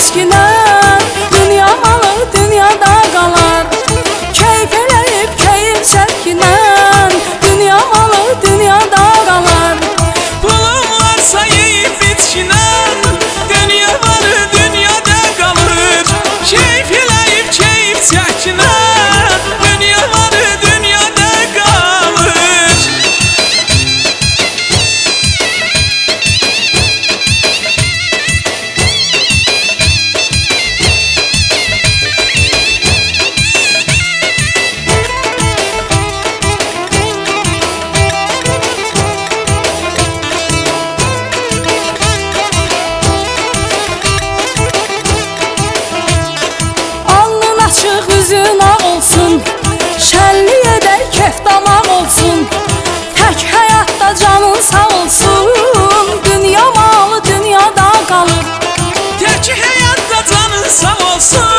seçkinən. Dünya malı dünyada qalar, keyf eləyib keyif çəkinən. Dünya malı dünyada qalar. Pulun varsa yeyib içkinən, dünya malı dünyada qalır. Keyf eləyib keyif çəkinən, dünya malı dünyada qalır. Alnın açıq üzün ağ olsun, şənlik edək kef damaq olsun. Tək həyatda canın sağ olsun, dünya malı dünyada qalır. Tək həyatda canın sağ olsun.